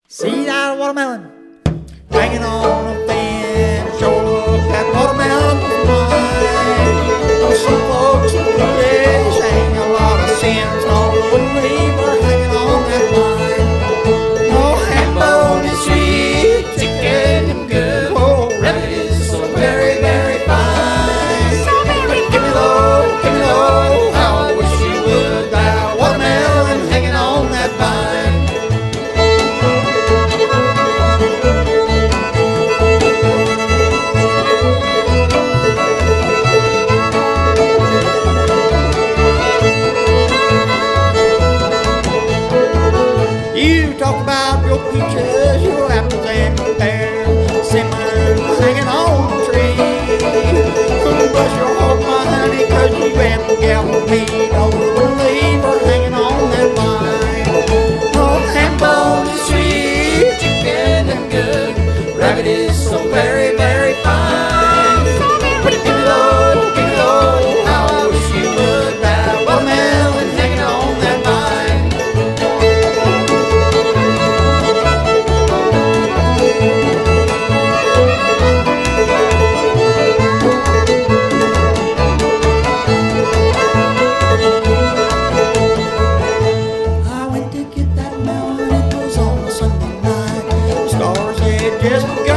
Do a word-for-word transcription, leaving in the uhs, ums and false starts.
See that watermelon hanging on a fence. Sure look, that watermelon was mine. Oh, some folks in the village hang a lot of sins. No, wouldn't leave her hanging on that vine. No ham bone is sweet, chicken and good. Oh, rabbit is so very, very fine. But give me low, give me low, how I wish you would. That watermelon hanging on that vine. You talk about your peaches, your apples and your pears, cinnamon hanging on the tree. Couldn't bless your heart, my honey, 'cause you had to get with me. No, wouldn't leave her hanging on that vine. No, ham bone is sweet, chicken and good. Rabbit is so very, very fine. But give me low, give me low, how I wish you would. That watermelon hanging on that vine. I went to get that melon, it was on a Sunday night. The stars had just